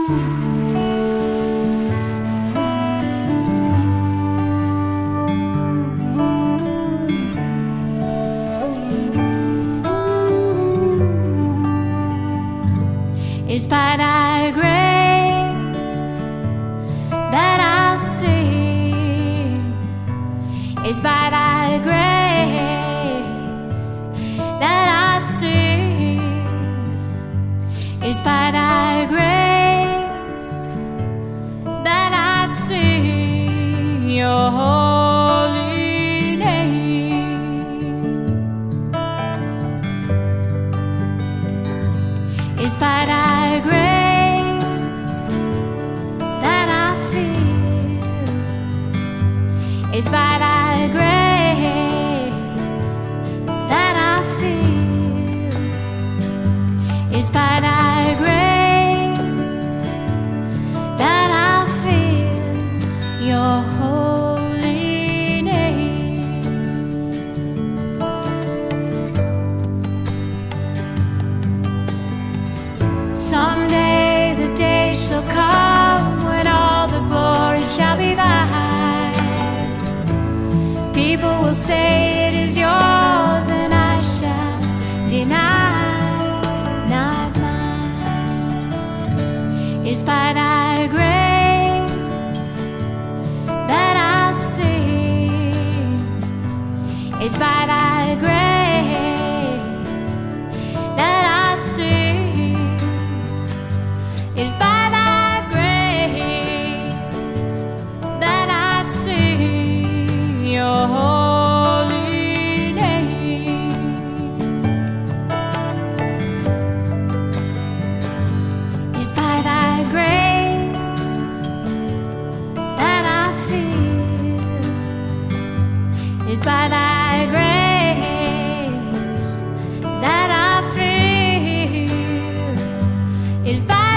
It's by thy grace that I sing. It's by thy grace that I sing. It's by thy grace that I sing your holy name. It's by thy grace that I feel. It's by thy grace that I feel. It's by thy grace that I feel your holy name. Someday the day shall come when all the glory shall be thine. People will say it is yours, and I shall deny, not mine. It's by thy grace that I sing. It's by thy grace that I sing. It's by thy grace that I sing your holy name. It's by thy grace that I feel. It's by thy grace that I feel. It's by